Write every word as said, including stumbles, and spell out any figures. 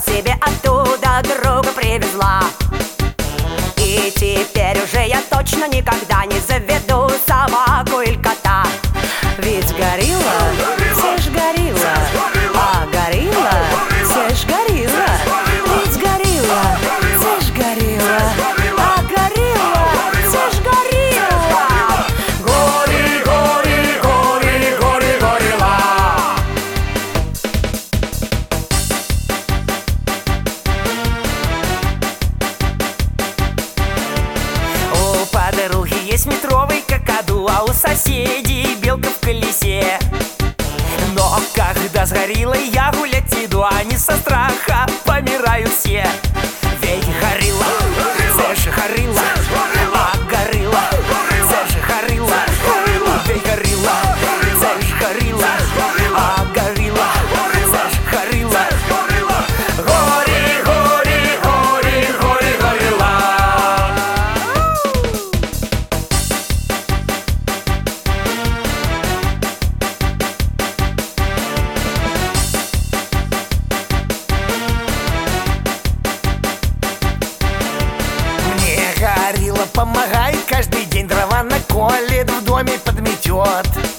себе оттуда друга привезла. И теперь уже я точно никогда не заведу собаку или кота. Ведь горилла, все ж горилла, а горилла, все ж горилла. Ведь горилла, все ж горилла, а горилла, все ж горилла. Гори, гори, гори, гори, горилла. У подруги есть метровый какаду, а у соседей белка в колесе. Но когда с гориллой я гулять иду, они со страха помирают все. Ведь горилла, це ж горилла, а горилла, це ж горилла. Ведь горилла, це ж горилла, а горилла, це ж горилла. Гори, гори, гори, гори, горилла. Горилла помогает каждый день, дрова наколет, в доме подметет.